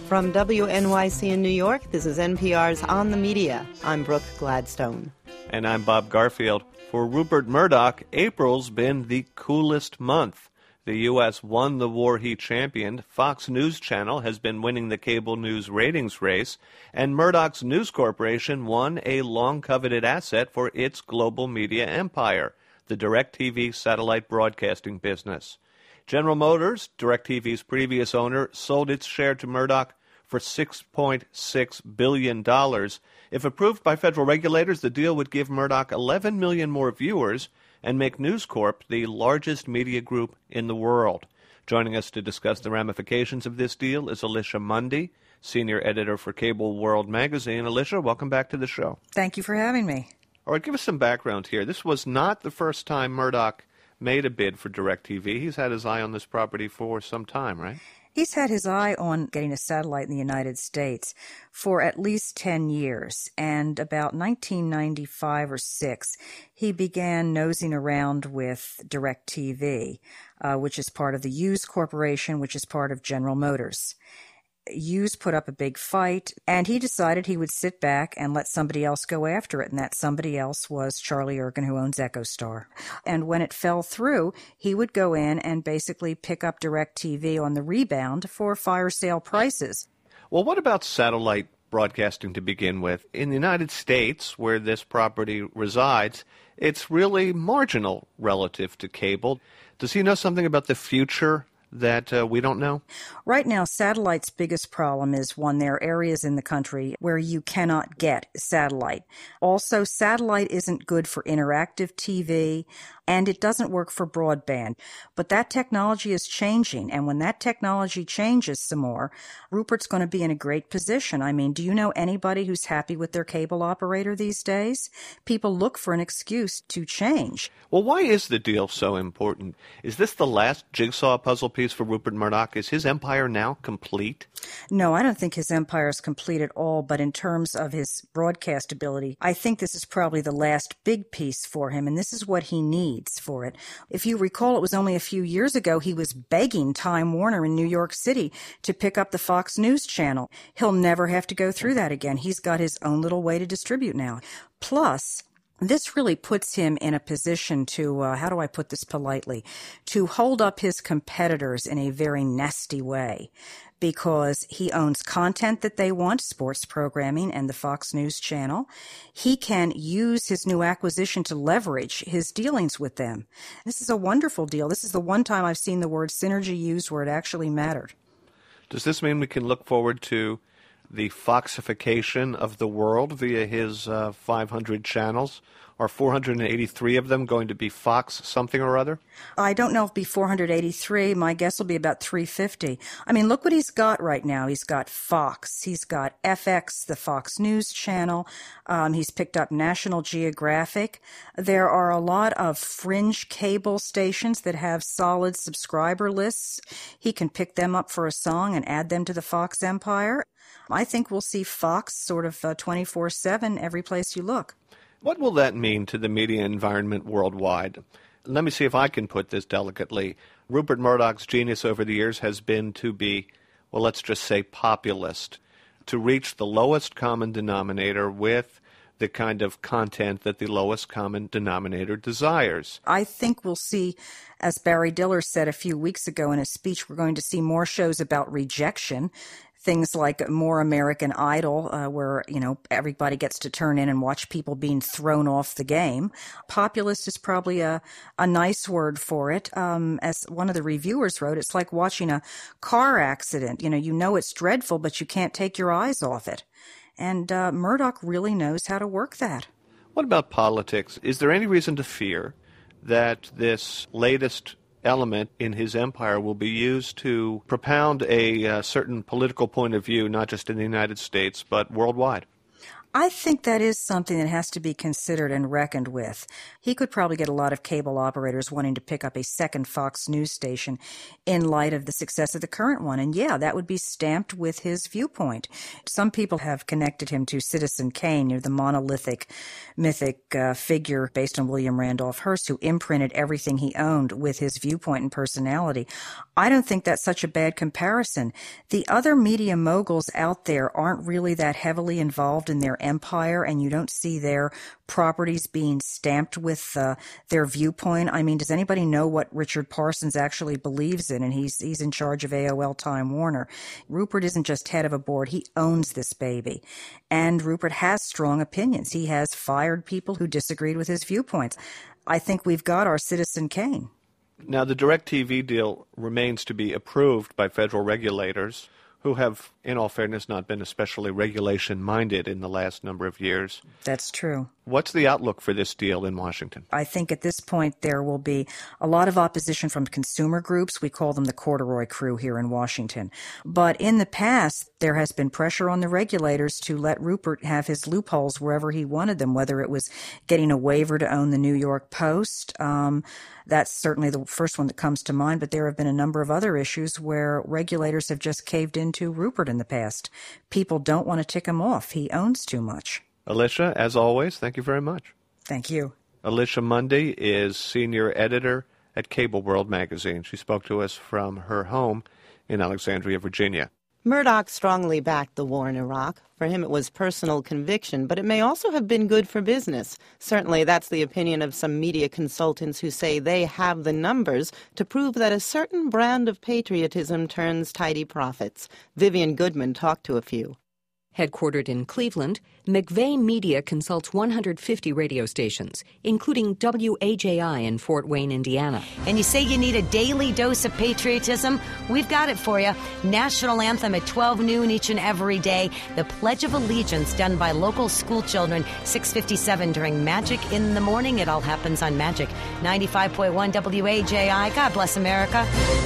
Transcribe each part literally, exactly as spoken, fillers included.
From W N Y C in New York, this is N P R's On the Media. I'm Brooke Gladstone. And I'm Bob Garfield. For Rupert Murdoch, April's been the coolest month. The U S won the war he championed, Fox News Channel has been winning the cable news ratings race, and Murdoch's News Corporation won a long-coveted asset for its global media empire, the DirecTV satellite broadcasting business. General Motors, DirecTV's previous owner, sold its share to Murdoch for six point six billion dollars. If approved by federal regulators, the deal would give Murdoch eleven million more viewers and make News Corp the largest media group in the world. Joining us to discuss the ramifications of this deal is Alicia Mundy, senior editor for Cable World magazine. Alicia, welcome back to the show. Thank you for having me. All right, give us some background here. This was not the first time Murdoch made a bid for DirecTV. He's had his eye on this property for some time, right? He's had his eye on getting a satellite in the United States for at least ten years, and about nineteen ninety-five or six, he began nosing around with DirecTV, uh, which is part of the Hughes Corporation, which is part of General Motors. Hughes put up a big fight, and he decided he would sit back and let somebody else go after it, and that somebody else was Charlie Ergen, who owns EchoStar. And when it fell through, he would go in and basically pick up DirecTV on the rebound for fire sale prices. Well, what about satellite broadcasting to begin with? In the United States, where this property resides, it's really marginal relative to cable. Does he know something about the future that uh, we don't know? Right now, satellite's biggest problem is, one, there are areas in the country where you cannot get satellite. Also, satellite isn't good for interactive T V, and it doesn't work for broadband. But that technology is changing, and when that technology changes some more, Rupert's going to be in a great position. I mean, do you know anybody who's happy with their cable operator these days? People look for an excuse to change. Well, why is the deal so important? Is this the last jigsaw puzzle piece for Rupert Murdoch? Is his empire now complete? No, I don't think his empire is complete at all, but in terms of his broadcast ability, I think this is probably the last big piece for him, and this is what he needs for it. If you recall, it was only a few years ago he was begging Time Warner in New York City to pick up the Fox News Channel. He'll never have to go through that again. He's got his own little way to distribute now. Plus, this really puts him in a position to, uh, how do I put this politely, to hold up his competitors in a very nasty way, because he owns content that they want, sports programming and the Fox News Channel. He can use his new acquisition to leverage his dealings with them. This is a wonderful deal. This is the one time I've seen the word synergy used where it actually mattered. Does this mean we can look forward to the Foxification of the world via his uh, five hundred channels? Are four hundred eighty-three of them going to be Fox something or other? I don't know if it'll be four hundred eighty-three. My guess will be about three hundred fifty. I mean, look what he's got right now. He's got Fox. He's got F X, the Fox News Channel. Um, he's picked up National Geographic. There are a lot of fringe cable stations that have solid subscriber lists. He can pick them up for a song and add them to the Fox empire. I think we'll see Fox sort of uh, twenty-four seven every place you look. What will that mean to the media environment worldwide? Let me see if I can put this delicately. Rupert Murdoch's genius over the years has been to be, well, let's just say populist, to reach the lowest common denominator with the kind of content that the lowest common denominator desires. I think we'll see, as Barry Diller said a few weeks ago in a speech, we're going to see more shows about rejection. Things like More American Idol, uh, where, you know, everybody gets to turn in and watch people being thrown off the game. Populist is probably a, a nice word for it. Um, as one of the reviewers wrote, it's like watching a car accident. You know, you know it's dreadful, but you can't take your eyes off it. And uh, Murdoch really knows how to work that. What about politics? Is there any reason to fear that this latest element in his empire will be used to propound a uh, certain political point of view, not just in the United States, but worldwide? I think that is something that has to be considered and reckoned with. He could probably get a lot of cable operators wanting to pick up a second Fox News station in light of the success of the current one. And yeah, that would be stamped with his viewpoint. Some people have connected him to Citizen Kane, you know, the monolithic, mythic uh, figure based on William Randolph Hearst, who imprinted everything he owned with his viewpoint and personality. I don't think that's such a bad comparison. The other media moguls out there aren't really that heavily involved in their empire, and you don't see their properties being stamped with uh, their viewpoint. I mean, does anybody know what Richard Parsons actually believes in? And he's he's in charge of A O L Time Warner. Rupert isn't just head of a board. He owns this baby. And Rupert has strong opinions. He has fired people who disagreed with his viewpoints. I think we've got our Citizen Kane. Now, the DirecTV deal remains to be approved by federal regulators, who have, in all fairness, not been especially regulation-minded in the last number of years. That's true. What's the outlook for this deal in Washington? I think at this point there will be a lot of opposition from consumer groups. We call them the corduroy crew here in Washington. But in the past, there has been pressure on the regulators to let Rupert have his loopholes wherever he wanted them, whether it was getting a waiver to own the New York Post. Um, that's certainly the first one that comes to mind, but there have been a number of other issues where regulators have just caved into Rupert in the past. People don't want to tick him off. He owns too much. Alicia, as always, thank you very much. Thank you. Alicia Mundy is senior editor at Cable World magazine. She spoke to us from her home in Alexandria, Virginia. Murdoch strongly backed the war in Iraq. For him, it was personal conviction, but it may also have been good for business. Certainly, that's the opinion of some media consultants who say they have the numbers to prove that a certain brand of patriotism turns tidy profits. Vivian Goodman talked to a few. Headquartered in Cleveland, McVeigh Media consults one hundred fifty radio stations, including W A J I in Fort Wayne, Indiana. And you say you need a daily dose of patriotism? We've got it for you. National anthem at twelve noon each and every day. The Pledge of Allegiance done by local school children, six fifty-seven during Magic in the Morning. It all happens on Magic. ninety-five point one W A J I. God bless America.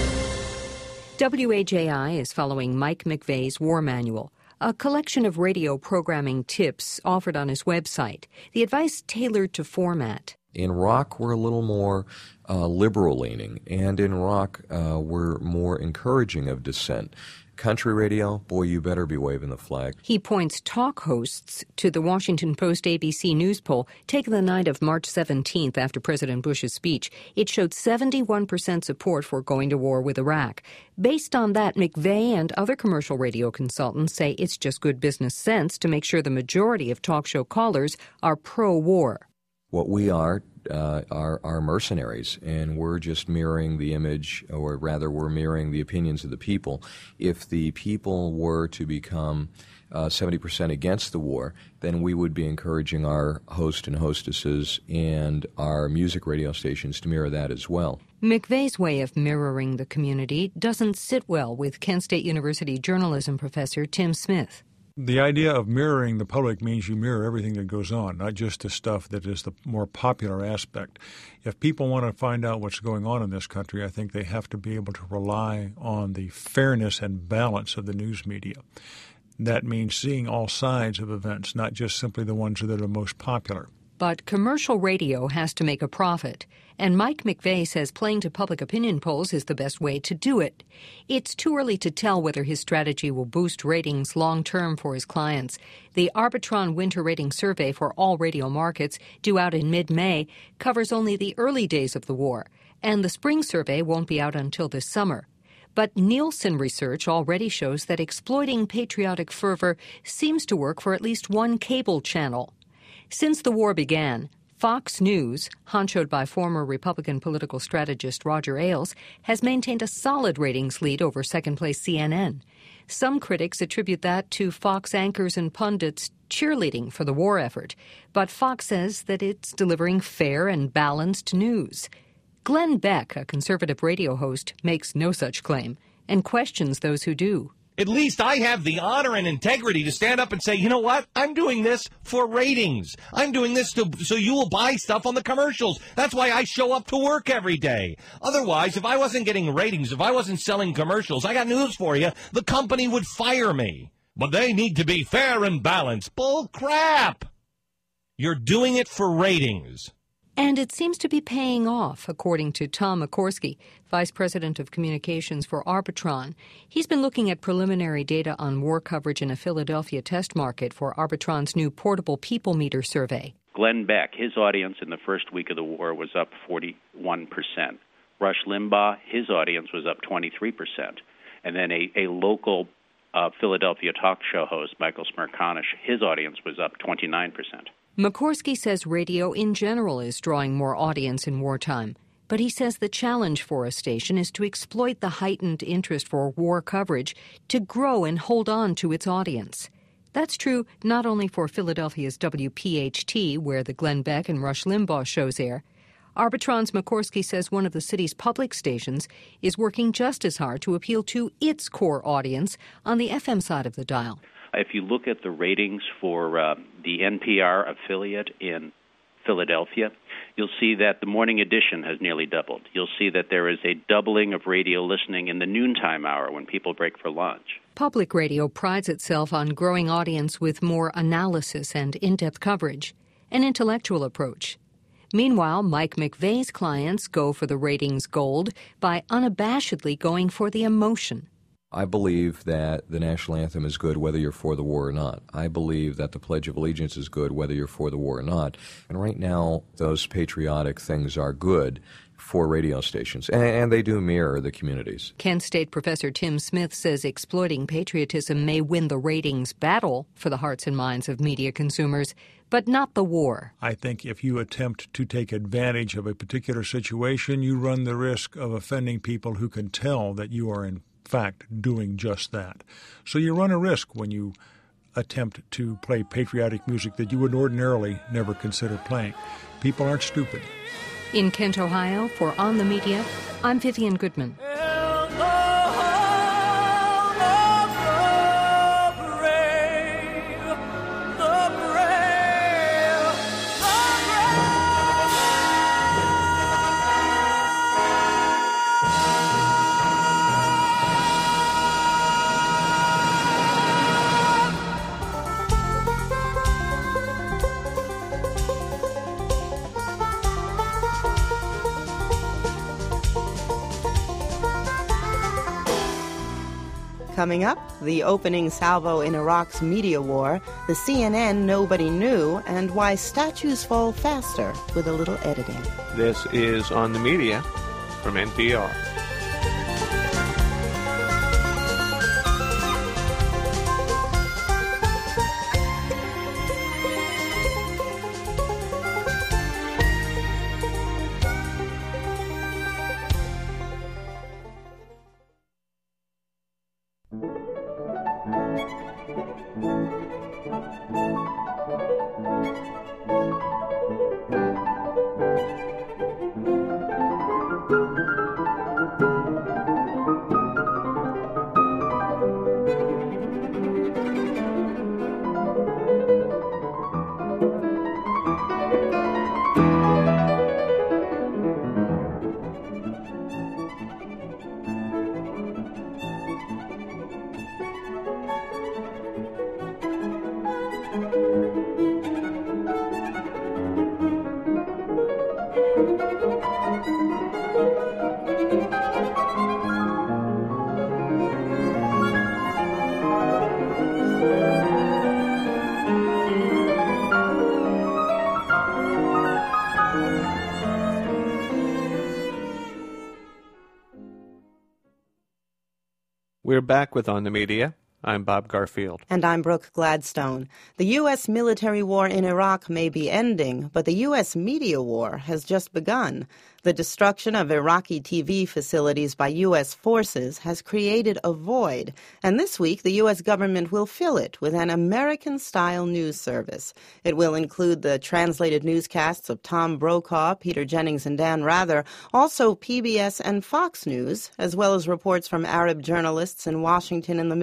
W A J I is following Mike McVeigh's War Manual, a collection of radio programming tips offered on his website. The advice tailored to format. In rock, we're a little more uh, liberal-leaning, and in rock, uh, we're more encouraging of dissent. Country radio, boy, you better be waving the flag. He points talk hosts to the Washington Post A B C News poll taken the night of March seventeenth after President Bush's speech. It showed seventy-one percent support for going to war with Iraq. Based on that, McVeigh and other commercial radio consultants say it's just good business sense to make sure the majority of talk show callers are pro-war. What we are uh, are, are mercenaries, and we're just mirroring the image, or rather we're mirroring the opinions of the people. If the people were to become uh, seventy percent against the war, then we would be encouraging our host and hostesses and our music radio stations to mirror that as well. McVeigh's way of mirroring the community doesn't sit well with Kent State University journalism professor Tim Smith. The idea of mirroring the public means you mirror everything that goes on, not just the stuff that is the more popular aspect. If people want to find out what's going on in this country, I think they have to be able to rely on the fairness and balance of the news media. That means seeing all sides of events, not just simply the ones that are most popular. But commercial radio has to make a profit, and Mike McVeigh says playing to public opinion polls is the best way to do it. It's too early to tell whether his strategy will boost ratings long-term for his clients. The Arbitron Winter Rating Survey for all radio markets, due out in mid-May, covers only the early days of the war, and the spring survey won't be out until this summer. But Nielsen research already shows that exploiting patriotic fervor seems to work for at least one cable channel. Since the war began, Fox News, honchoed by former Republican political strategist Roger Ailes, has maintained a solid ratings lead over second-place C N N. Some critics attribute that to Fox anchors and pundits cheerleading for the war effort, but Fox says that it's delivering fair and balanced news. Glenn Beck, a conservative radio host, makes no such claim and questions those who do. At least I have the honor and integrity to stand up and say, you know what? I'm doing this for ratings. I'm doing this to, so you will buy stuff on the commercials. That's why I show up to work every day. Otherwise, if I wasn't getting ratings, if I wasn't selling commercials, I got news for you, the company would fire me. But they need to be fair and balanced. Bull crap! You're doing it for ratings. And it seems to be paying off, according to Tom Mikorsky, Vice President of Communications for Arbitron. He's been looking at preliminary data on war coverage in a Philadelphia test market for Arbitron's new portable people meter survey. Glenn Beck, his audience in the first week of the war was up forty-one percent. Rush Limbaugh, his audience was up twenty-three percent. And then a, a local uh, Philadelphia talk show host, Michael Smerconish, his audience was up twenty-nine percent. Mikorsky says radio in general is drawing more audience in wartime, but he says the challenge for a station is to exploit the heightened interest for war coverage to grow and hold on to its audience. That's true not only for Philadelphia's W P H T, where the Glenn Beck and Rush Limbaugh shows air. Arbitron's Mikorsky says one of the city's public stations is working just as hard to appeal to its core audience on the F M side of the dial. If you look at the ratings for uh, the N P R affiliate in Philadelphia, you'll see that the morning edition has nearly doubled. You'll see that there is a doubling of radio listening in the noontime hour when people break for lunch. Public radio prides itself on growing audience with more analysis and in-depth coverage, an intellectual approach. Meanwhile, Mike McVeigh's clients go for the ratings gold by unabashedly going for the emotion. I believe that the national anthem is good whether you're for the war or not. I believe that the Pledge of Allegiance is good whether you're for the war or not. And right now, those patriotic things are good for radio stations, and they do mirror the communities. Kent State professor Tim Smith says exploiting patriotism may win the ratings battle for the hearts and minds of media consumers, but not the war. I think if you attempt to take advantage of a particular situation, you run the risk of offending people who can tell that you are in fact doing just that. So you run a risk when you attempt to play patriotic music that you would ordinarily never consider playing. People aren't stupid. In Kent, Ohio, for On the Media, I'm Vivian Goodman. Coming up, the opening salvo in Iraq's media war, the C N N nobody knew, and why statues fall faster with a little editing. This is On the Media from N P R. We're back with On the Media. I'm Bob Garfield. And I'm Brooke Gladstone. The U S military war in Iraq may be ending, but the U S media war has just begun. The destruction of Iraqi T V facilities by U S forces has created a void, and this week the U S government will fill it with an American-style news service. It will include the translated newscasts of Tom Brokaw, Peter Jennings, and Dan Rather, also P B S and Fox News, as well as reports from Arab journalists in Washington and the Middle East.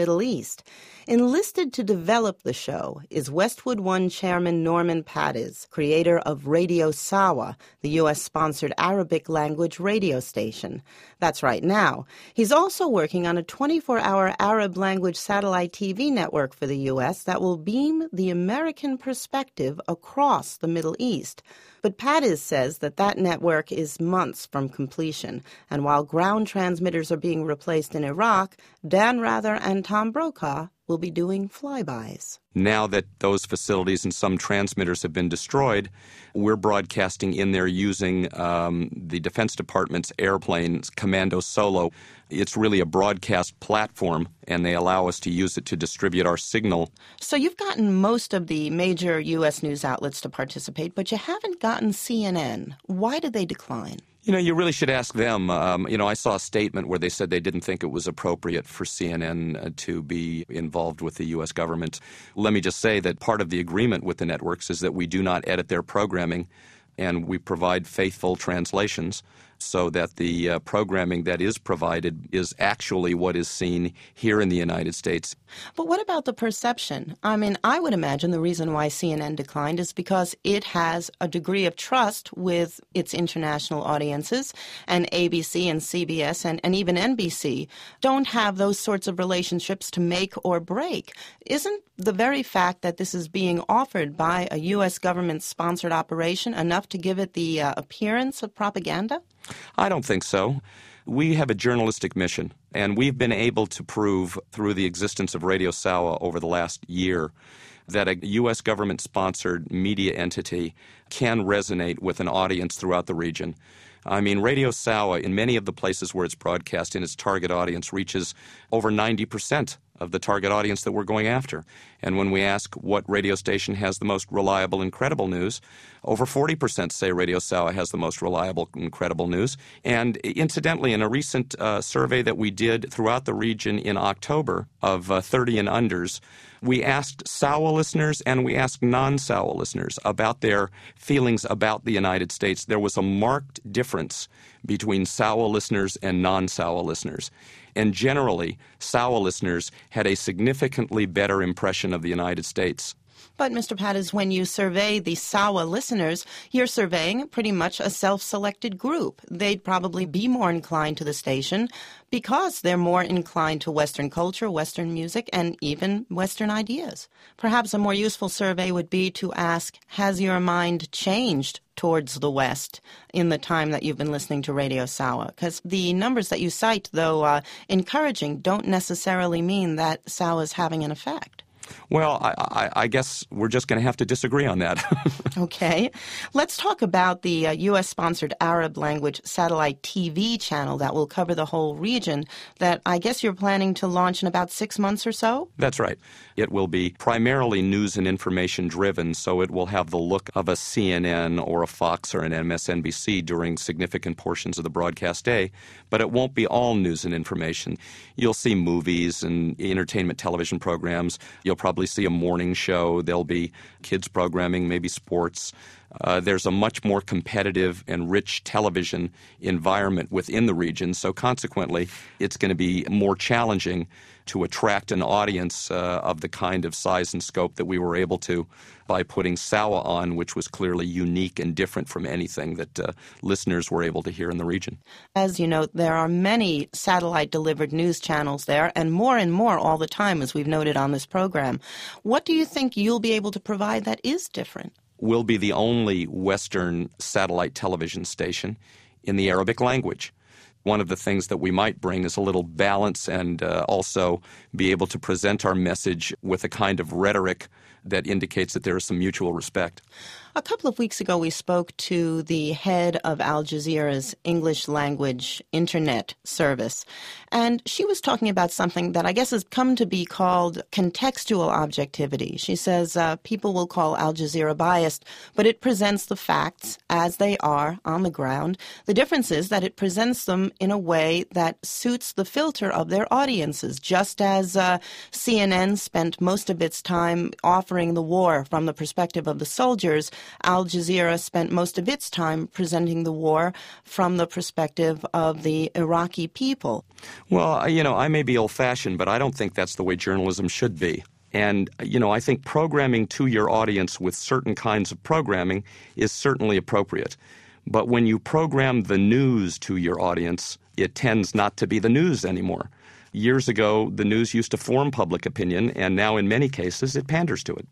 East. Enlisted to develop the show is Westwood One chairman Norman Padiz, creator of Radio Sawa, the U S-sponsored Arabic-language radio station. That's right now. He's also working on a twenty-four hour Arab-language satellite T V network for the U S that will beam the American perspective across the Middle East. But Padiz says that that network is months from completion, and while ground transmitters are being replaced in Iraq, Dan Rather and Tom Brokaw will be doing flybys. Now that those facilities and some transmitters have been destroyed, we're broadcasting in there using um, the Defense Department's airplanes, Commando Solo. It's really a broadcast platform, and they allow us to use it to distribute our signal. So you've gotten most of the major U S news outlets to participate, but you haven't gotten C N N. Why did they decline? You know, you really should ask them. Um, you know, I saw a statement where they said they didn't think it was appropriate for C N N uh, to be involved with the U S government. Let me just say that part of the agreement with the networks is that we do not edit their programming, and we provide faithful translations so that the uh, programming that is provided is actually what is seen here in the United States. But what about the perception? I mean, I would imagine the reason why C N N declined is because it has a degree of trust with its international audiences, and A B C and C B S and, and even N B C don't have those sorts of relationships to make or break. Isn't the very fact that this is being offered by a U S government-sponsored operation enough to give it the uh, appearance of propaganda? I don't think so. We have a journalistic mission, and we've been able to prove through the existence of Radio Sawa over the last year that a U S government-sponsored media entity can resonate with an audience throughout the region. I mean, Radio Sawa, in many of the places where it's broadcast in its target audience, reaches over ninety percent of the target audience that we're going after. And when we ask what radio station has the most reliable and credible news, over forty percent say Radio Sawa has the most reliable and credible news. And incidentally, in a recent uh, survey that we did throughout the region in October of uh, thirty and unders, we asked Sawa listeners and we asked non-Sawa listeners about their feelings about the United States. There was a marked difference between Sawa listeners and non-Sawa listeners. And generally, Sawa listeners had a significantly better impression of the United States. But, Mister Padiz, when you survey the Sawa listeners, you're surveying pretty much a self-selected group. They'd probably be more inclined to the station because they're more inclined to Western culture, Western music, and even Western ideas. Perhaps a more useful survey would be to ask, has your mind changed towards the West in the time that you've been listening to Radio Sawa? Because the numbers that you cite, though uh, encouraging, don't necessarily mean that Sawa is having an effect. Well, I, I, I guess we're just going to have to disagree on that. Okay. Let's talk about the uh, U S-sponsored Arab-language satellite T V channel that will cover the whole region that I guess you're planning to launch in about six months or so? That's right. It will be primarily news and information driven, so it will have the look of a C N N or a Fox or an M S N B C during significant portions of the broadcast day, but it won't be all news and information. You'll see movies and entertainment television programs. You'll probably see a morning show. There'll be kids programming, maybe sports. Uh, there's a much more competitive and rich television environment within the region, so consequently it's going to be more challenging to attract an audience uh, of the kind of size and scope that we were able to by putting Sawa on, which was clearly unique and different from anything that uh, listeners were able to hear in the region. As you know, there are many satellite-delivered news channels there, and more and more all the time, as we've noted on this program. What do you think you'll be able to provide that is different? We'll be the only Western satellite television station in the Arabic language. One of the things that we might bring is a little balance and uh, also be able to present our message with a kind of rhetoric that indicates that there is some mutual respect. A couple of weeks ago, we spoke to the head of Al Jazeera's English language internet service, and she was talking about something that I guess has come to be called contextual objectivity. She says uh, people will call Al Jazeera biased, but it presents the facts as they are on the ground. The difference is that it presents them in a way that suits the filter of their audiences, just as uh, C N N spent most of its time offering the war from the perspective of the soldiers. Al Jazeera spent most of its time presenting the war from the perspective of the Iraqi people. Well, you know, I may be old-fashioned, but I don't think that's the way journalism should be. And, you know, I think programming to your audience with certain kinds of programming is certainly appropriate. But when you program the news to your audience, it tends not to be the news anymore. Years ago, the news used to form public opinion, and now in many cases it panders to it.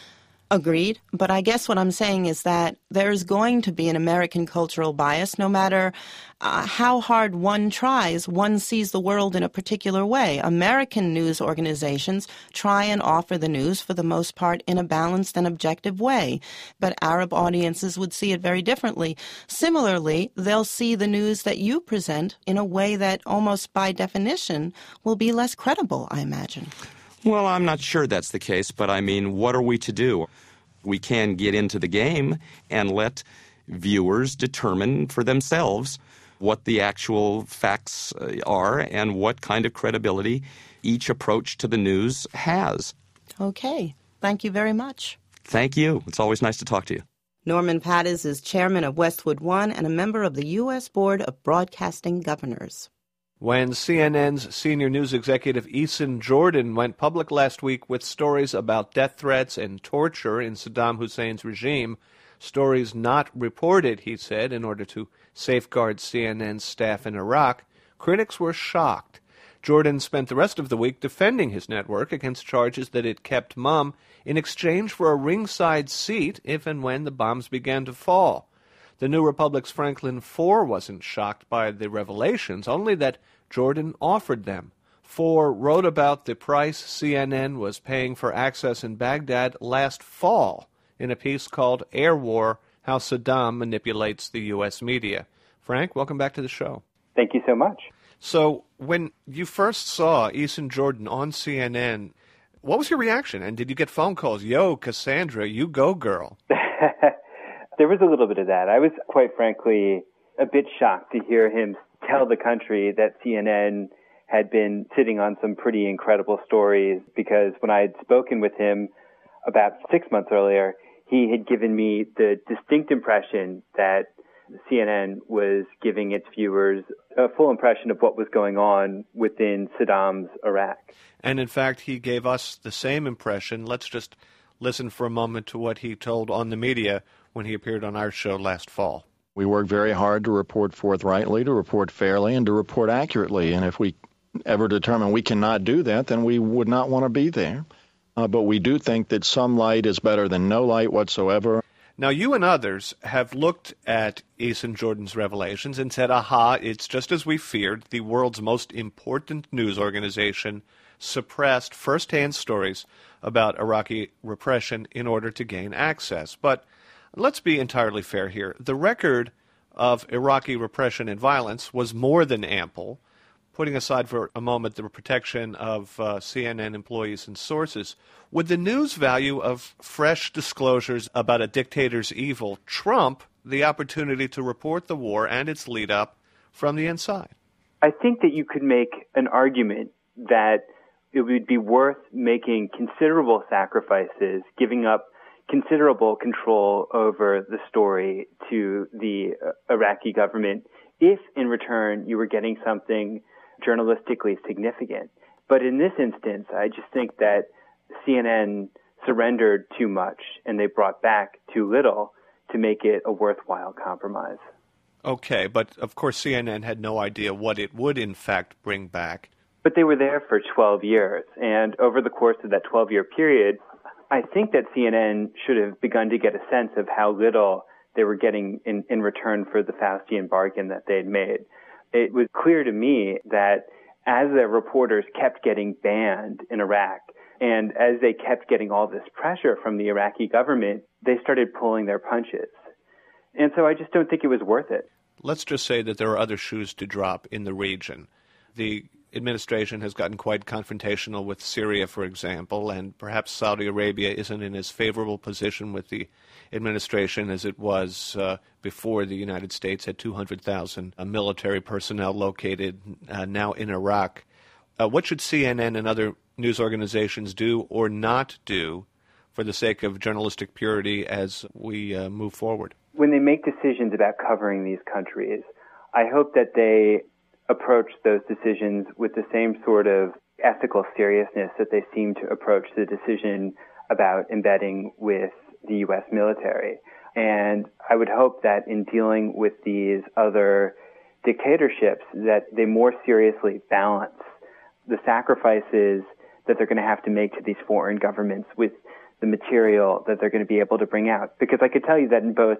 Agreed. But I guess what I'm saying is that there's going to be an American cultural bias. No matter uh, how hard one tries, one sees the world in a particular way. American news organizations try and offer the news, for the most part, in a balanced and objective way. But Arab audiences would see it very differently. Similarly, they'll see the news that you present in a way that almost by definition will be less credible, I imagine. Well, I'm not sure that's the case, but I mean, what are we to do? We can get into the game and let viewers determine for themselves what the actual facts are and what kind of credibility each approach to the news has. Okay. Thank you very much. Thank you. It's always nice to talk to you. Norman Pattis is chairman of Westwood One and a member of the U S Board of Broadcasting Governors. When C N N's senior news executive Eason Jordan went public last week with stories about death threats and torture in Saddam Hussein's regime, stories not reported, he said, in order to safeguard C N N's staff in Iraq, critics were shocked. Jordan spent the rest of the week defending his network against charges that it kept mum in exchange for a ringside seat if and when the bombs began to fall. The New Republic's Franklin Foer wasn't shocked by the revelations, only that Jordan offered them. Foer wrote about the price C N N was paying for access in Baghdad last fall in a piece called Air War, How Saddam Manipulates the U S Media. Frank, welcome back to the show. Thank you so much. So when you first saw Eason Jordan on C N N, what was your reaction? And did you get phone calls? Yo, Cassandra, you go, girl. There was a little bit of that. I was, quite frankly, a bit shocked to hear him tell the country that C N N had been sitting on some pretty incredible stories, because when I had spoken with him about six months earlier, he had given me the distinct impression that C N N was giving its viewers a full impression of what was going on within Saddam's Iraq. And in fact, he gave us the same impression. Let's just listen for a moment to what he told on the media when he appeared on our show last fall. We work very hard to report forthrightly, to report fairly, and to report accurately. And if we ever determine we cannot do that, then we would not want to be there. Uh, but we do think that some light is better than no light whatsoever. Now, you and others have looked at Eason Jordan's revelations and said, aha, it's just as we feared. The world's most important news organization suppressed first-hand stories about Iraqi repression in order to gain access. But let's be entirely fair here. The record of Iraqi repression and violence was more than ample. Putting aside for a moment the protection of uh, C N N employees and sources, would the news value of fresh disclosures about a dictator's evil trump the opportunity to report the war and its lead-up from the inside? I think that you could make an argument that it would be worth making considerable sacrifices, giving up considerable control over the story to the uh, Iraqi government, if in return you were getting something journalistically significant. But in this instance, I just think that C N N surrendered too much and they brought back too little to make it a worthwhile compromise. Okay, but of course C N N had no idea what it would in fact bring back. But they were there for twelve years, and over the course of that twelve-year period, I think that C N N should have begun to get a sense of how little they were getting in, in return for the Faustian bargain that they had made. It was clear to me that as their reporters kept getting banned in Iraq, and as they kept getting all this pressure from the Iraqi government, they started pulling their punches. And so I just don't think it was worth it. Let's just say that there are other shoes to drop in the region. The administration has gotten quite confrontational with Syria, for example, and perhaps Saudi Arabia isn't in as favorable position with the administration as it was uh, before the United States had two hundred thousand uh, military personnel located uh, now in Iraq. Uh, what should C N N and other news organizations do or not do for the sake of journalistic purity as we uh, move forward? When they make decisions about covering these countries, I hope that they approach those decisions with the same sort of ethical seriousness that they seem to approach the decision about embedding with the U S military. And I would hope that in dealing with these other dictatorships, that they more seriously balance the sacrifices that they're going to have to make to these foreign governments with the material that they're going to be able to bring out. Because I could tell you that in both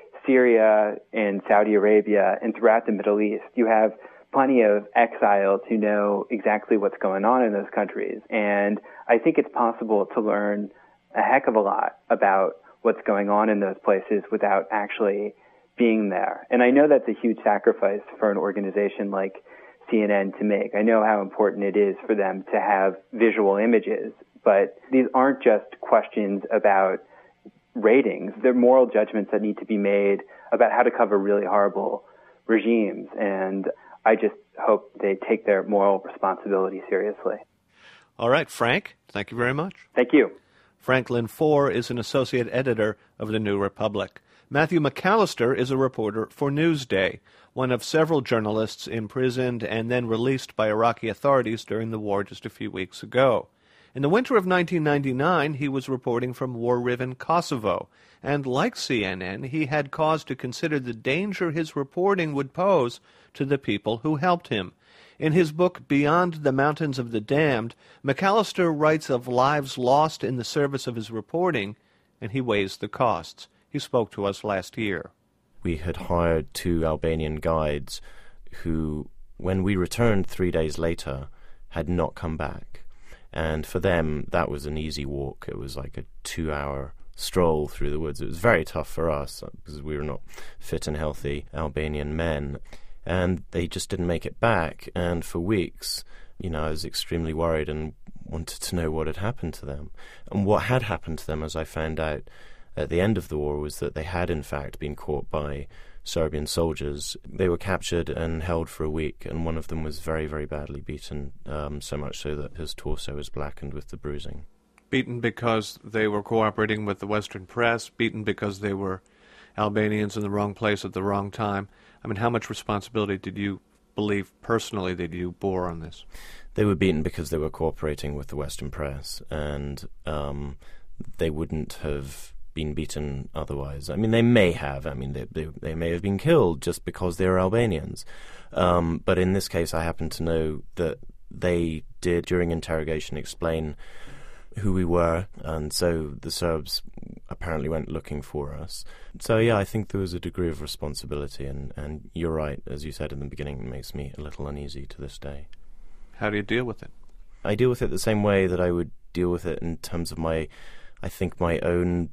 Syria and Saudi Arabia and throughout the Middle East, you have plenty of exiles who know exactly what's going on in those countries. And I think it's possible to learn a heck of a lot about what's going on in those places without actually being there. And I know that's a huge sacrifice for an organization like C N N to make. I know how important it is for them to have visual images, but these aren't just questions about ratings. They're moral judgments that need to be made about how to cover really horrible regimes. And I just hope they take their moral responsibility seriously. All right, Frank, thank you very much. Thank you. Franklin Foer is an associate editor of The New Republic. Matthew McAllister is a reporter for Newsday, one of several journalists imprisoned and then released by Iraqi authorities during the war just a few weeks ago. In the winter of nineteen ninety-nine, he was reporting from war-riven Kosovo, and like C N N, he had cause to consider the danger his reporting would pose to the people who helped him. In his book Beyond the Mountains of the Damned, McAllister writes of lives lost in the service of his reporting, and he weighs the costs. He spoke to us last year. We had hired two Albanian guides who, when we returned three days later, had not come back. And for them, that was an easy walk. It was like a two-hour stroll through the woods. It was very tough for us because we were not fit and healthy Albanian men. And they just didn't make it back. And for weeks, you know, I was extremely worried and wanted to know what had happened to them. And what had happened to them, as I found out at the end of the war, was that they had in fact been caught by Serbian soldiers. They were captured and held for a week, and one of them was very, very badly beaten, um, so much so that his torso was blackened with the bruising. Beaten because they were cooperating with the Western press, beaten because they were Albanians in the wrong place at the wrong time. I mean, how much responsibility did you believe personally that you bore on this? They were beaten because they were cooperating with the Western press, and um, they wouldn't have been beaten otherwise. I mean, they may have. I mean, they they, they may have been killed just because they're Albanians. Um, but in this case, I happen to know that they did, during interrogation, explain who we were, and so the Serbs apparently went looking for us. So, yeah, I think there was a degree of responsibility, and, and you're right, as you said in the beginning, it makes me a little uneasy to this day. How do you deal with it? I deal with it the same way that I would deal with it in terms of my, I think, my own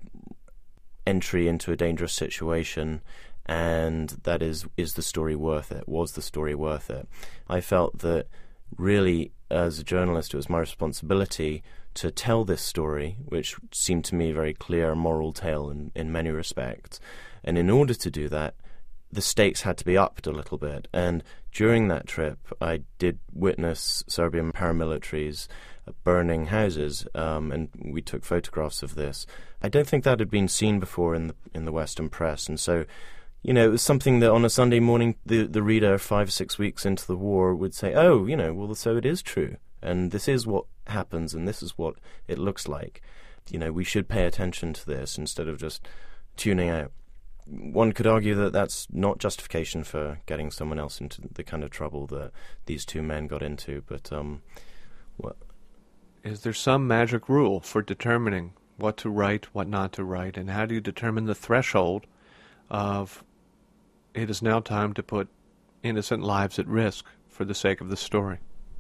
entry into a dangerous situation, and that is, is the story worth it? Was the story worth it? I felt that really, as a journalist, it was my responsibility to tell this story, which seemed to me a very clear moral tale in, in many respects. And in order to do that, the stakes had to be upped a little bit. And during that trip, I did witness Serbian paramilitaries burning houses, um, and we took photographs of this. I don't think that had been seen before in the in the Western press, and so, you know, it was something that on a Sunday morning, the the reader five or six weeks into the war would say, "Oh, you know, well, so it is true, and this is what happens, and this is what it looks like. You know, we should pay attention to this instead of just tuning out." One could argue that that's not justification for getting someone else into the kind of trouble that these two men got into, but um, well, is there some magic rule for determining what to write, what not to write, and how do you determine the threshold of it is now time to put innocent lives at risk for the sake of the story?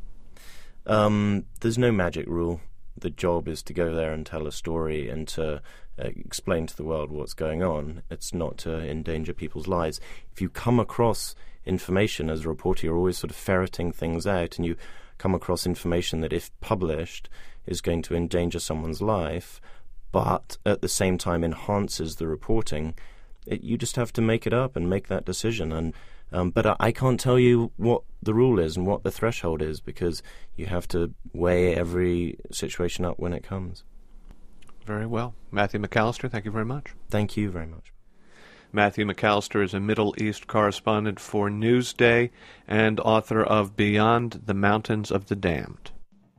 Um, there's no magic rule. The job is to go there and tell a story and to uh, explain to the world what's going on. It's not to endanger people's lives. If you come across information as a reporter, you're always sort of ferreting things out, and you come across information that, if published, is going to endanger someone's life, but at the same time enhances the reporting, it, you just have to make it up and make that decision. And um, but I, I can't tell you what the rule is and what the threshold is, because you have to weigh every situation up when it comes. Very well. Matthew McAllister, thank you very much. Thank you very much. Matthew McAllister is a Middle East correspondent for Newsday and author of Beyond the Mountains of the Damned.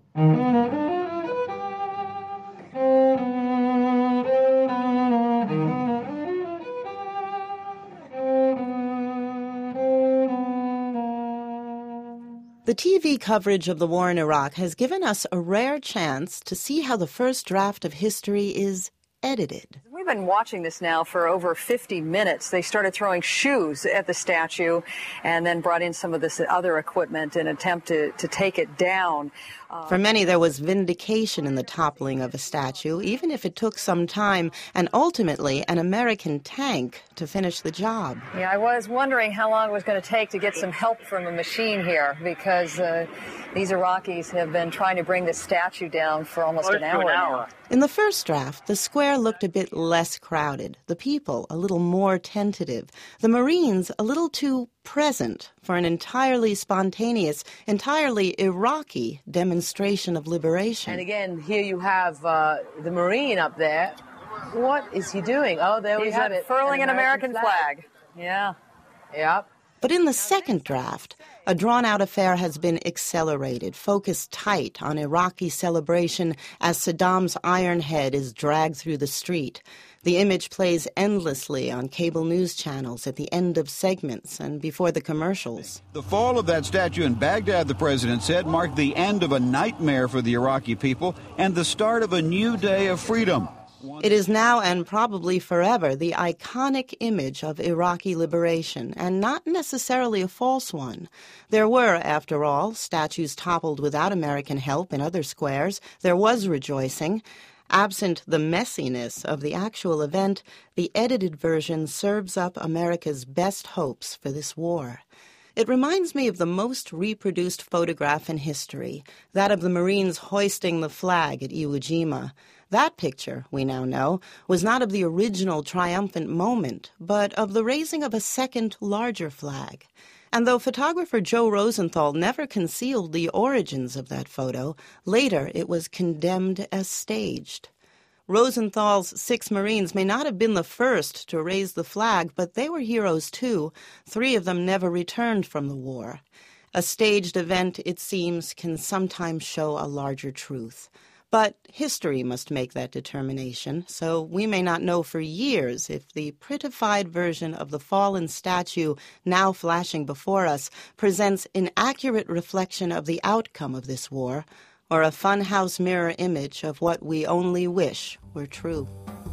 The T V coverage of the war in Iraq has given us a rare chance to see how the first draft of history is edited. We've been watching this now for over fifty minutes. They started throwing shoes at the statue and then brought in some of this other equipment in an attempt to, to take it down. Uh, For many, there was vindication in the toppling of a statue, even if it took some time and ultimately an American tank to finish the job. Yeah, I was wondering how long it was going to take to get some help from a machine here, because uh, these Iraqis have been trying to bring this statue down for almost an hour now. In the first draft, the square looked a bit less crowded, the people a little more tentative, the Marines a little too present for an entirely spontaneous, entirely Iraqi demonstration of liberation. And again, here you have uh, the Marine up there. What is he doing? Oh, there we He's have it. furling an American, American flag. flag. Yeah. Yep. But in the second draft, a drawn-out affair has been accelerated, focused tight on Iraqi celebration as Saddam's iron head is dragged through the street. The image plays endlessly on cable news channels at the end of segments and before the commercials. The fall of that statue in Baghdad, the president said, marked the end of a nightmare for the Iraqi people and the start of a new day of freedom. It is now and probably forever the iconic image of Iraqi liberation, and not necessarily a false one. There were, after all, statues toppled without American help in other squares. There was rejoicing. Absent the messiness of the actual event, the edited version serves up America's best hopes for this war. It reminds me of the most reproduced photograph in history, that of the Marines hoisting the flag at Iwo Jima. That picture, we now know, was not of the original triumphant moment, but of the raising of a second, larger flag. And though photographer Joe Rosenthal never concealed the origins of that photo, later it was condemned as staged. Rosenthal's six Marines may not have been the first to raise the flag, but they were heroes too. Three of them never returned from the war. A staged event, it seems, can sometimes show a larger truth. But history must make that determination, so we may not know for years if the prettified version of the fallen statue now flashing before us presents an accurate reflection of the outcome of this war, or a funhouse mirror image of what we only wish were true.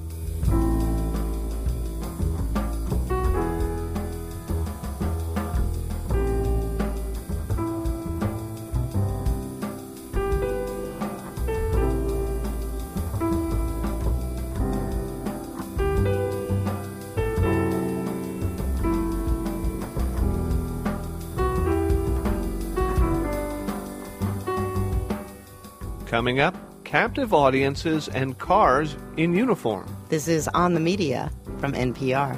Coming up, captive audiences and cars in uniform. This is On the Media from N P R.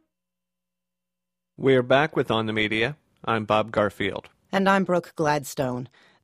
We're back with On the Media. I'm Bob Garfield. And I'm Brooke Gladstone.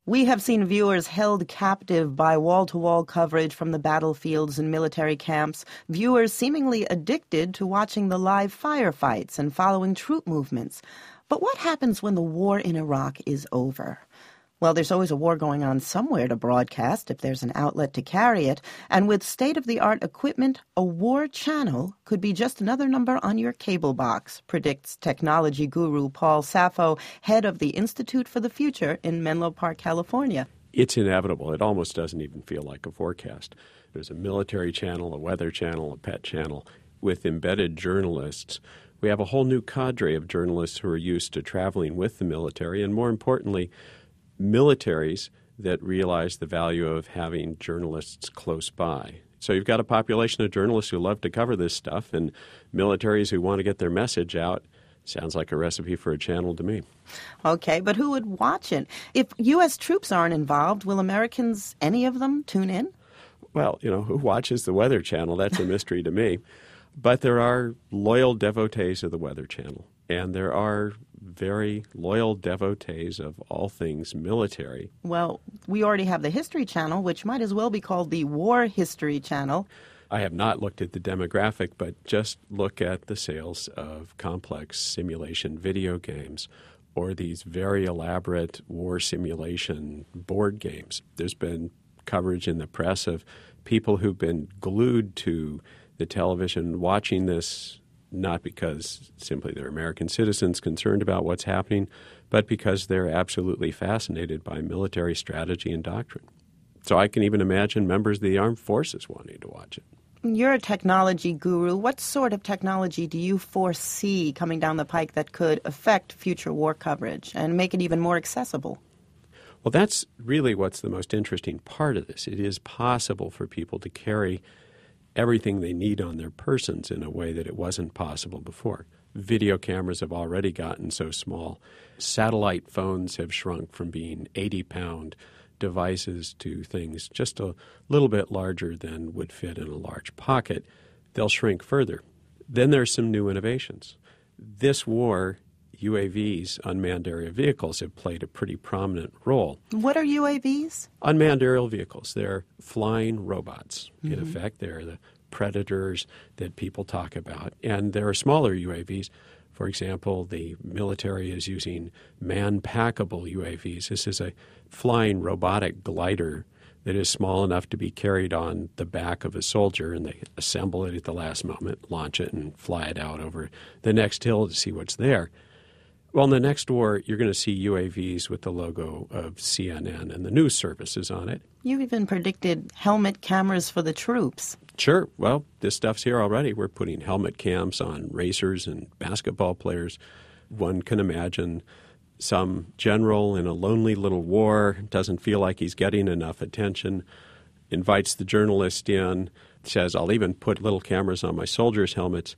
We have seen viewers held captive by wall-to-wall coverage from the battlefields and military camps, viewers seemingly addicted to watching the live firefights and following troop movements. But what happens when the war in Iraq is over? Well, there's always a war going on somewhere to broadcast if there's an outlet to carry it. And with state-of-the-art equipment, a war channel could be just another number on your cable box, predicts technology guru Paul Saffo, head of the Institute for the Future in Menlo Park, California. It's inevitable. It almost doesn't even feel like a forecast. There's a military channel, a weather channel, a pet channel. With embedded journalists, we have a whole new cadre of journalists who are used to traveling with the military, and more importantly, militaries that realize the value of having journalists close by. So you've got a population of journalists who love to cover this stuff and militaries who want to get their message out. Sounds like a recipe for a channel to me. Okay, but who would watch it? If U S troops aren't involved, will Americans, any of them, tune in? Well, you know, who watches the Weather Channel? That's a mystery to me. But there are loyal devotees of the Weather Channel, and there are very loyal devotees of all things military. Well, we already have the History Channel, which might as well be called the War History Channel. I have not looked at the demographic, but just look at the sales of complex simulation video games or these very elaborate war simulation board games. There's been coverage in the press of people who've been glued to the television watching this, not because simply they're American citizens concerned about what's happening, but because they're absolutely fascinated by military strategy and doctrine. So I can even imagine members of the armed forces wanting to watch it. You're a technology guru. What sort of technology do you foresee coming down the pike that could affect future war coverage and make it even more accessible? Well, that's really what's the most interesting part of this. It is possible for people to carry everything they need on their persons in a way that it wasn't possible before. Video cameras have already gotten so small. Satellite phones have shrunk from being eighty-pound devices to things just a little bit larger than would fit in a large pocket. They'll shrink further. Then there's some new innovations. This war, U A Vs, unmanned aerial vehicles, have played a pretty prominent role. What are U A Vs? Unmanned aerial vehicles. They're flying robots. Mm-hmm. In effect, they're the predators that people talk about. And there are smaller U A Vs. For example, the military is using man-packable U A Vs. This is a flying robotic glider that is small enough to be carried on the back of a soldier, and they assemble it at the last moment, launch it, and fly it out over the next hill to see what's there. Well, in the next war, you're going to see U A Vs with the logo of C N N and the news services on it. You even predicted helmet cameras for the troops. Sure. Well, this stuff's here already. We're putting helmet cams on racers and basketball players. One can imagine some general in a lonely little war, doesn't feel like he's getting enough attention, invites the journalist in, says, I'll even put little cameras on my soldiers' helmets,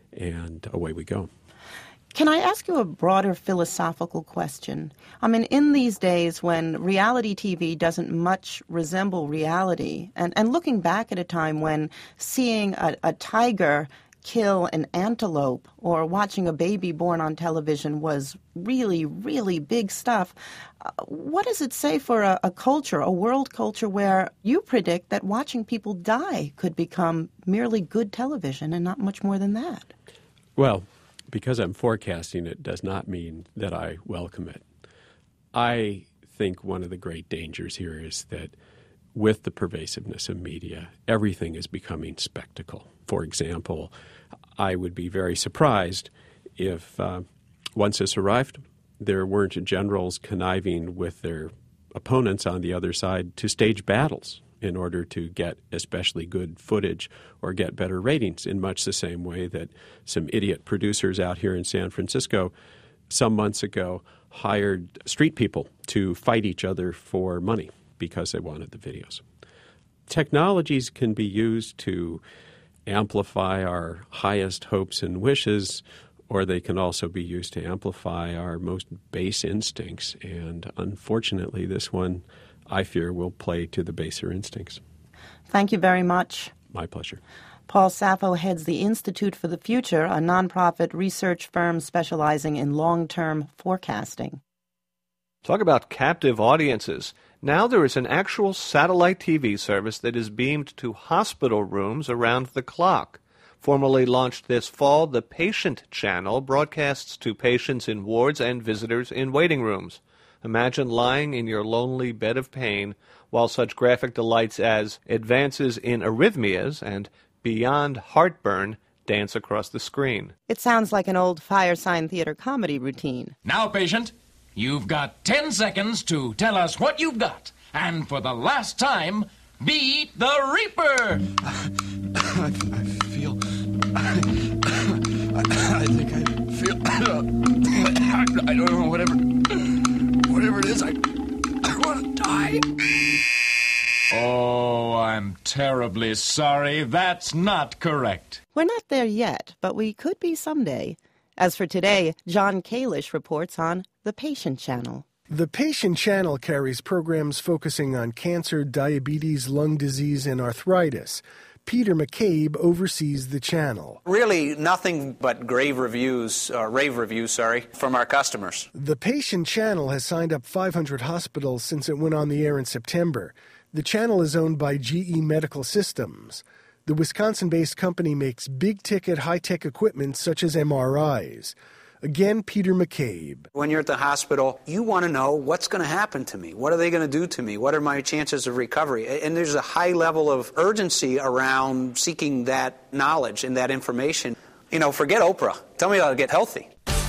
and away we go. Can I ask you a broader philosophical question? I mean, in these days when reality T V doesn't much resemble reality, and, and looking back at a time when seeing a, a tiger kill an antelope or watching a baby born on television was really, really big stuff, uh, what does it say for a, a culture, a world culture, where you predict that watching people die could become merely good television and not much more than that? Well, because I'm forecasting it does not mean that I welcome it. I think one of the great dangers here is that with the pervasiveness of media, everything is becoming spectacle. For example, I would be very surprised if uh, once this arrived, there weren't generals conniving with their opponents on the other side to stage battles in order to get especially good footage or get better ratings, in much the same way that some idiot producers out here in San Francisco some months ago hired street people to fight each other for money because they wanted the videos. Technologies can be used to amplify our highest hopes and wishes, or they can also be used to amplify our most base instincts. And unfortunately, this one, I fear, will play to the baser instincts. Thank you very much. My pleasure. Paul Saffo heads the Institute for the Future, a nonprofit research firm specializing in long-term forecasting. Talk about captive audiences. Now there is an actual satellite T V service that is beamed to hospital rooms around the clock. Formally launched this fall, the Patient Channel broadcasts to patients in wards and visitors in waiting rooms. Imagine lying in your lonely bed of pain while such graphic delights as advances in arrhythmias and beyond heartburn dance across the screen. It sounds like an old Firesign Theater comedy routine. Now, patient, you've got ten seconds to tell us what you've got. And for the last time, beat the Reaper! I, I feel... I, I think I feel... I, I don't know, whatever... Whatever it is, I... I want to die. Oh, I'm terribly sorry. That's not correct. We're not there yet, but we could be someday. As for today, John Kalish reports on the Patient Channel. The Patient Channel carries programs focusing on cancer, diabetes, lung disease, and arthritis. Peter McCabe oversees the channel. Really nothing but grave reviews, uh, rave reviews, sorry, from our customers. The Patient Channel has signed up five hundred hospitals since it went on the air in September. The channel is owned by G E Medical Systems. The Wisconsin-based company makes big-ticket, high-tech equipment such as M R Is. Again, Peter McCabe. When you're at the hospital, you want to know what's going to happen to me. What are they going to do to me? What are my chances of recovery? And there's a high level of urgency around seeking that knowledge and that information. You know, forget Oprah. Tell me how to get healthy.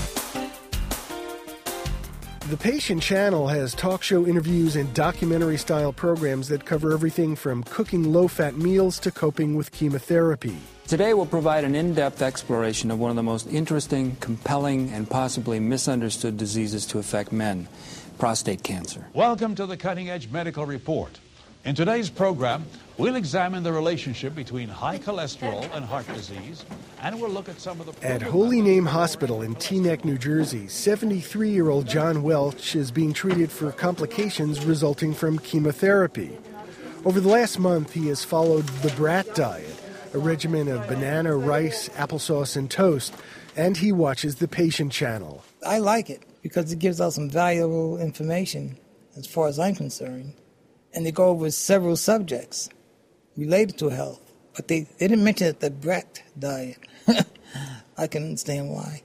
The Patient Channel has talk show interviews and documentary-style programs that cover everything from cooking low-fat meals to coping with chemotherapy. Today we'll provide an in-depth exploration of one of the most interesting, compelling, and possibly misunderstood diseases to affect men, prostate cancer. Welcome to the Cutting Edge Medical Report. In today's program, we'll examine the relationship between high cholesterol and heart disease, and we'll look at some of the... At Holy Name Hospital in Teaneck, New Jersey, seventy-three-year-old John Welch is being treated for complications resulting from chemotherapy. Over the last month, he has followed the BRAT diet, a regimen of banana, rice, applesauce, and toast, and he watches the Patient Channel. I like it because it gives out some valuable information as far as I'm concerned. And they go over several subjects related to health. But they, they didn't mention it, the BRAT diet. I can understand why.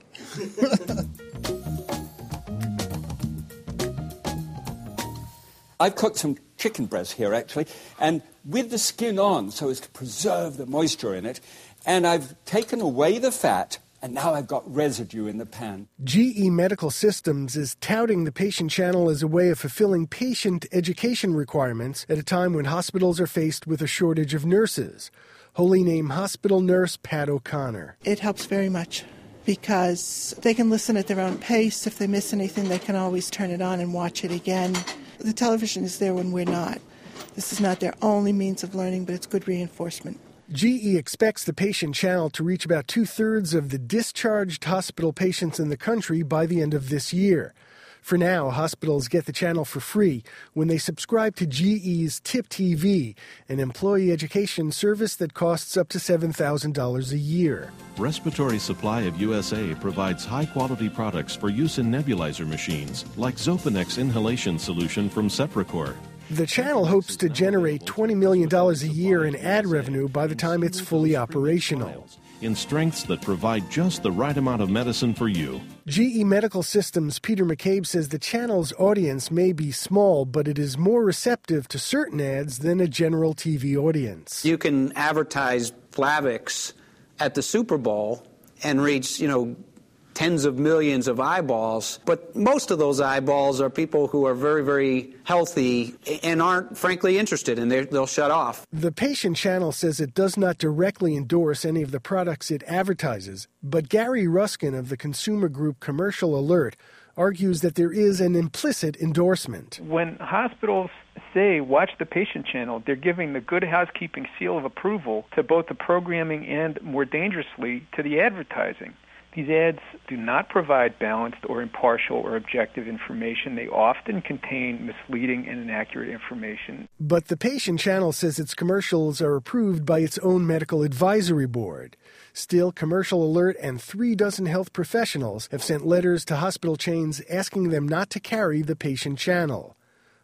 I've cooked some chicken breast here, actually, and with the skin on, so as to preserve the moisture in it. And I've taken away the fat, and now I've got residue in the pan. G E Medical Systems is touting the Patient Channel as a way of fulfilling patient education requirements at a time when hospitals are faced with a shortage of nurses. Holy Name Hospital nurse Pat O'Connor. It helps very much because they can listen at their own pace. If they miss anything, they can always turn it on and watch it again. The television is there when we're not. This is not their only means of learning, but it's good reinforcement. G E expects the Patient Channel to reach about two-thirds of the discharged hospital patients in the country by the end of this year. For now, hospitals get the channel for free when they subscribe to G E's Tip T V, an employee education service that costs up to seven thousand dollars a year. Respiratory Supply of U S A provides high-quality products for use in nebulizer machines, like Xofanex inhalation solution from Sepracor. The channel hopes to generate twenty million dollars a year in ad revenue by the time it's fully operational. In strengths that provide just the right amount of medicine for you. G E Medical Systems' Peter McCabe says the channel's audience may be small, but it is more receptive to certain ads than a general T V audience. You can advertise Plavix at the Super Bowl and reach, you know, tens of millions of eyeballs, but most of those eyeballs are people who are very, very healthy and aren't, frankly, interested, and they'll shut off. The Patient Channel says it does not directly endorse any of the products it advertises, but Gary Ruskin of the consumer group Commercial Alert argues that there is an implicit endorsement. When hospitals say watch the Patient Channel, they're giving the good housekeeping seal of approval to both the programming and, more dangerously, to the advertising. These ads do not provide balanced or impartial or objective information. They often contain misleading and inaccurate information. But the Patient Channel says its commercials are approved by its own medical advisory board. Still, Commercial Alert and three dozen health professionals have sent letters to hospital chains asking them not to carry the Patient Channel.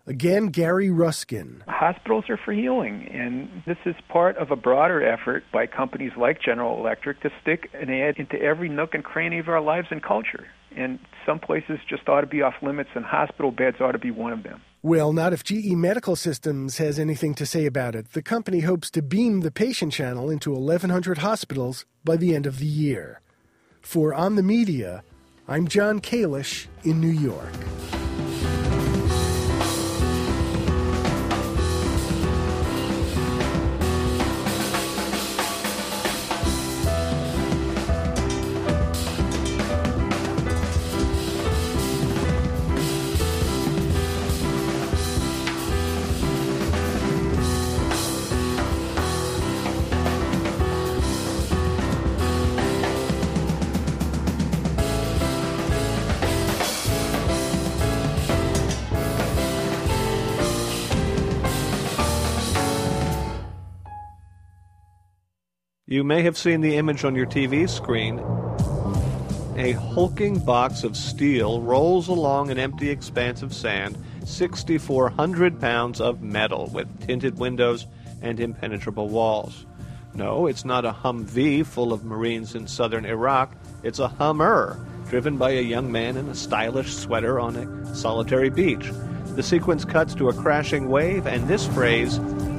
Again, Gary Ruskin. Hospitals are for healing, and this is part of a broader effort by companies like General Electric to stick an ad into every nook and cranny of our lives and culture. And some places just ought to be off limits, and hospital beds ought to be one of them. Well, not if G E Medical Systems has anything to say about it. The company hopes to beam the patient channel into eleven hundred hospitals by the end of the year. For On the Media, I'm John Kalish in New York. You may have seen the image on your T V screen. A hulking box of steel rolls along an empty expanse of sand, six thousand four hundred pounds of metal with tinted windows and impenetrable walls. No, it's not a Humvee full of Marines in southern Iraq. It's a Hummer, driven by a young man in a stylish sweater on a solitary beach. The sequence cuts to a crashing wave, and this phrase,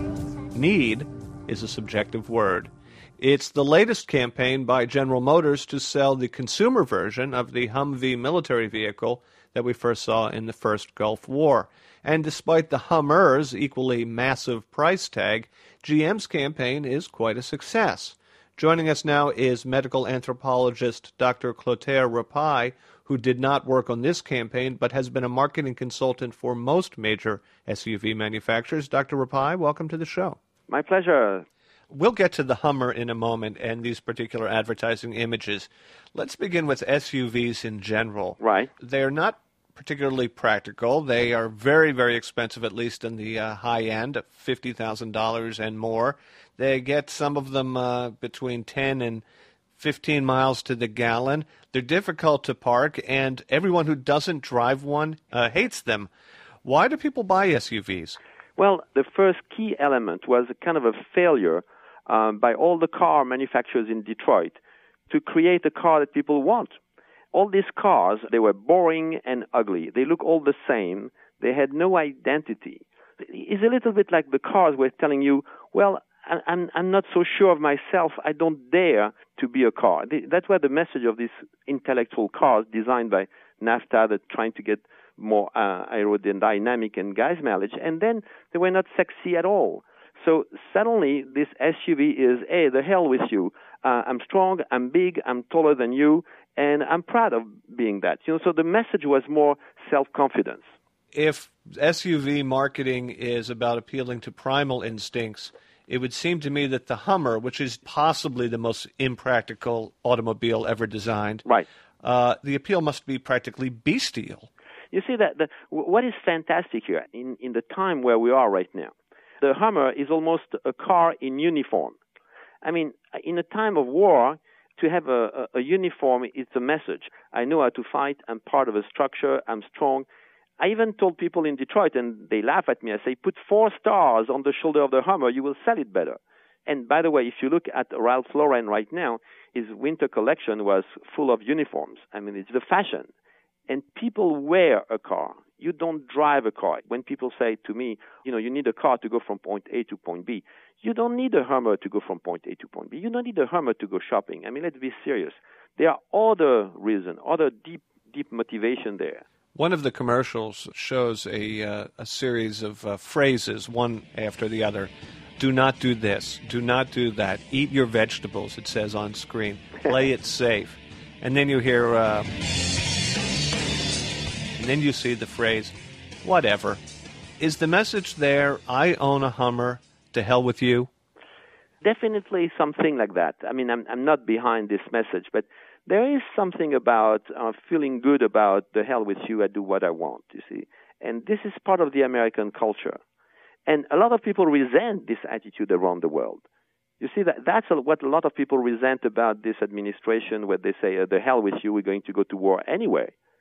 need, is a subjective word. It's the latest campaign by General Motors to sell the consumer version of the Humvee military vehicle that we first saw in the first Gulf War. And despite the Hummer's equally massive price tag, G M's campaign is quite a success. Joining us now is medical anthropologist Doctor Clotaire Rapaille, who did not work on this campaign but has been a marketing consultant for most major S U V manufacturers. Doctor Rapaille, welcome to the show. My pleasure. We'll get to the Hummer in a moment and these particular advertising images. Let's begin with S U Vs in general. Right. They're not particularly practical. They are very, very expensive, at least in the uh, high end, fifty thousand dollars and more. They get some of them uh, between ten and fifteen miles to the gallon. They're difficult to park, and everyone who doesn't drive one uh, hates them. Why do people buy S U Vs? Well, the first key element was a kind of a failure um, by all the car manufacturers in Detroit to create a car that people want. All these cars, they were boring and ugly. They look all the same. They had no identity. It's a little bit like the cars were telling you, well, I'm, I'm not so sure of myself. I don't dare to be a car. That's where the message of these intellectual cars designed by NAFTA that trying to get more uh, aerodynamic and gas mileage, and then they were not sexy at all. So suddenly this S U V is, hey, the hell with you. Uh, I'm strong, I'm big, I'm taller than you, and I'm proud of being that. You know, so the message was more self-confidence. If S U V marketing is about appealing to primal instincts, it would seem to me that the Hummer, which is possibly the most impractical automobile ever designed, right? Uh, the appeal must be practically bestial. You see, that the, what is fantastic here, in, in the time where we are right now, the Hummer is almost a car in uniform. I mean, in a time of war, to have a, a, a uniform is a message. I know how to fight. I'm part of a structure. I'm strong. I even told people in Detroit, and they laugh at me. I say, put four stars on the shoulder of the Hummer. You will sell it better. And by the way, if you look at Ralph Lauren right now, his winter collection was full of uniforms. I mean, it's the fashion. And people wear a car. You don't drive a car. When people say to me, you know, you need a car to go from point A to point B, you don't need a Hummer to go from point A to point B. You don't need a Hummer to go shopping. I mean, let's be serious. There are other reasons, other deep, deep motivation there. One of the commercials shows a, uh, a series of uh, phrases, one after the other. Do not do this. Do not do that. Eat your vegetables, it says on screen. Play it safe. And then you hear... Uh, And then you see the phrase, whatever. Is the message there, I own a Hummer, to hell with you? Definitely something like that. I mean, I'm, I'm not behind this message, but there is something about uh, feeling good about the hell with you, I do what I want, you see. And this is part of the American culture. And a lot of people resent this attitude around the world. You see, that that's a, what a lot of people resent about this administration, where they say, uh, the hell with you, we're going to go to war anyway.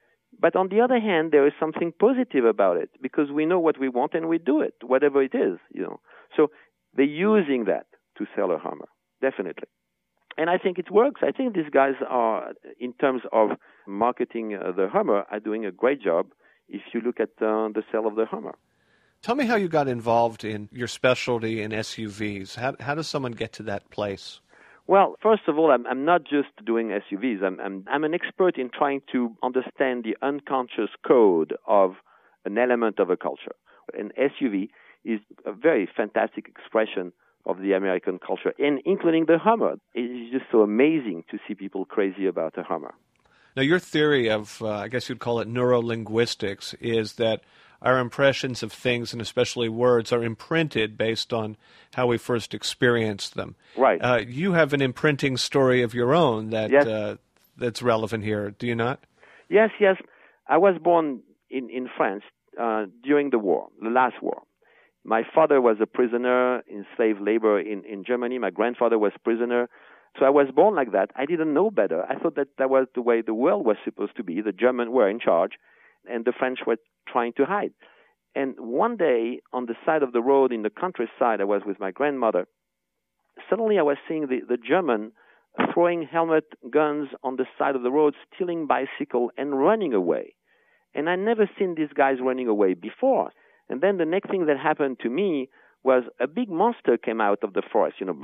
But on the other hand, there is something positive about it because we know what we want and we do it, whatever it is, you know. So they're using that to sell a Hummer, definitely. And I think it works. I think these guys are, in terms of marketing uh, the Hummer, are doing a great job if you look at uh, the sale of the Hummer. Tell me how you got involved in your specialty in S U Vs. How, how does someone get to that place? Well, first of all, I'm, I'm not just doing S U Vs. I'm, I'm, I'm an expert in trying to understand the unconscious code of an element of a culture. An S U V is a very fantastic expression of the American culture, and including the Hummer. It's just so amazing to see people crazy about a Hummer. Now, your theory of, uh, I guess you'd call it neurolinguistics, is that our impressions of things, and especially words, are imprinted based on how we first experienced them. Right. Uh, you have an imprinting story of your own that yes. uh, that's relevant here, do you not? Yes, yes. I was born in, in France uh, during the war, the last war. My father was a prisoner in slave labor in, in Germany. My grandfather was prisoner. So I was born like that. I didn't know better. I thought that that was the way the world was supposed to be. The Germans were in charge, and the French were trying to hide. And one day, on the side of the road in the countryside, I was with my grandmother. Suddenly I was seeing the, the German throwing helmet guns on the side of the road, stealing bicycle, and running away. And I'd never seen these guys running away before. And then the next thing that happened to me was a big monster came out of the forest, you know,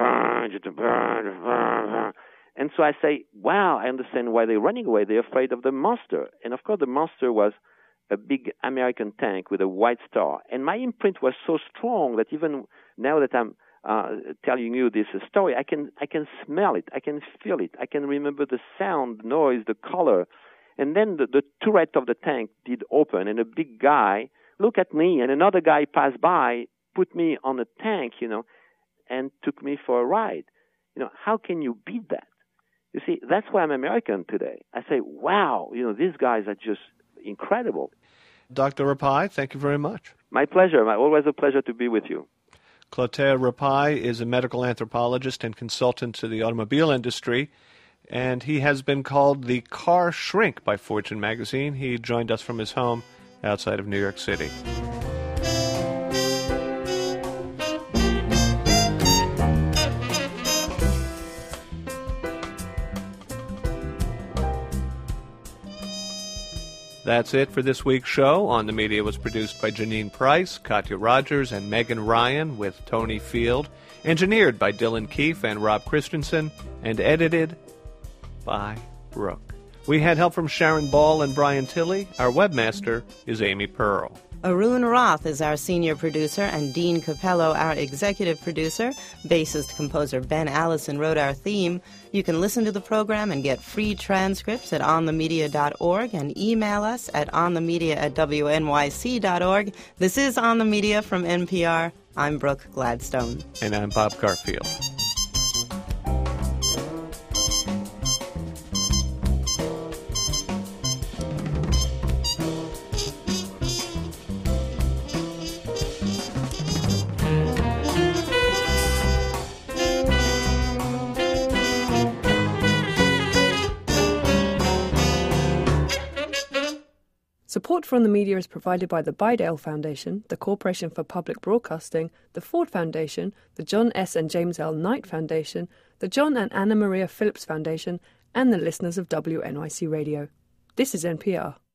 and so I say, wow, I understand why they're running away. They're afraid of the monster. And of course, the monster was a big American tank with a white star. And my imprint was so strong that even now that I'm uh, telling you this story, I can I can smell it, I can feel it, I can remember the sound, the noise, the color. And then the, the turret of the tank did open, and a big guy looked at me, and another guy passed by, put me on a tank, you know, and took me for a ride. You know, how can you beat that? You see, that's why I'm American today. I say, wow, you know, these guys are just incredible. Doctor Rapaille, thank you very much. My pleasure. My, always a pleasure to be with you. Clotaire Rapaille is a medical anthropologist and consultant to the automobile industry, and he has been called the car shrink by Fortune magazine. He joined us from his home outside of New York City. That's it for this week's show. On the Media was produced by Janine Price, Katya Rogers, and Megan Ryan with Tony Field. Engineered by Dylan Keefe and Rob Christensen. And edited by Brooke. We had help from Sharon Ball and Brian Tilley. Our webmaster is Amy Pearl. Arun Roth is our senior producer, and Dean Capello our executive producer. Bassist-composer Ben Allison wrote our theme. You can listen to the program and get free transcripts at on the media dot org and email us at onthemedia at w n y c dot org. This is On the Media from N P R. I'm Brooke Gladstone. And I'm Bob Garfield. Support for On the Media is provided by the Bidale Foundation, the Corporation for Public Broadcasting, the Ford Foundation, the John S. and James L. Knight Foundation, the John and Anna Maria Phillips Foundation, and the listeners of W N Y C Radio. This is N P R.